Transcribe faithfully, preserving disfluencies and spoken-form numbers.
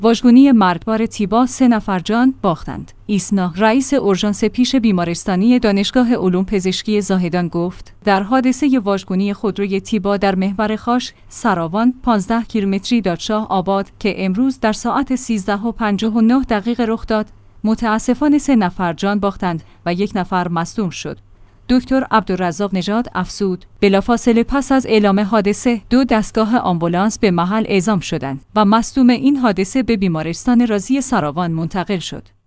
واژگونی مرگبار تیبا سه نفر جان باختند. ایسنا، رئیس اورژانس پیش بیمارستانی دانشگاه علوم پزشکی زاهدان گفت: در حادثه واژگونی خودروی تیبا در محور خاش، سراوان، پانزده کیلومتری دادشاه آباد که امروز در ساعت سیزده و پنجاه و نه دقیقه رخ داد، متاسفانه سه نفر جان باختند و یک نفر مصدوم شد. دکتر عبدالرزاق نژاد افزود: بلافاصله پس از اعلام حادثه، دو دستگاه آمبولانس به محل اعزام شدند و مصدوم این حادثه به بیمارستان رازی سراوان منتقل شد.